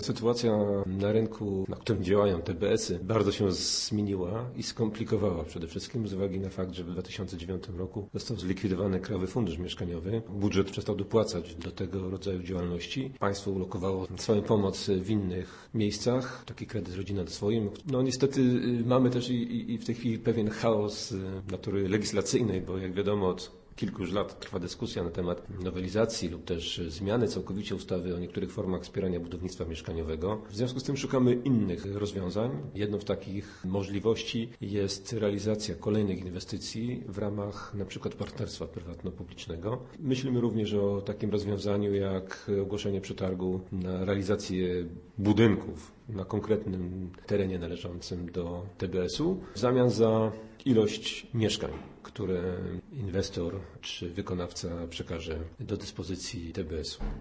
Sytuacja na rynku, na którym działają TBS-y, bardzo się zmieniła i skomplikowała przede wszystkim z uwagi na fakt, że w 2009 roku został zlikwidowany Krajowy Fundusz Mieszkaniowy. Budżet przestał dopłacać do tego rodzaju działalności. Państwo ulokowało swoją pomoc w innych miejscach, taki kredyt Rodzina na swoim. No niestety mamy też i w tej chwili pewien chaos natury legislacyjnej, bo jak wiadomo od kilku już lat trwa dyskusja na temat nowelizacji lub też zmiany całkowicie ustawy o niektórych formach wspierania budownictwa mieszkaniowego. W związku z tym szukamy innych rozwiązań. Jedną z takich możliwości jest realizacja kolejnych inwestycji w ramach na przykład partnerstwa prywatno-publicznego. Myślimy również o takim rozwiązaniu jak ogłoszenie przetargu na realizację budynków na konkretnym terenie należącym do TBS-u w zamian za ilość mieszkań, które inwestor czy wykonawca przekaże do dyspozycji TBS-u.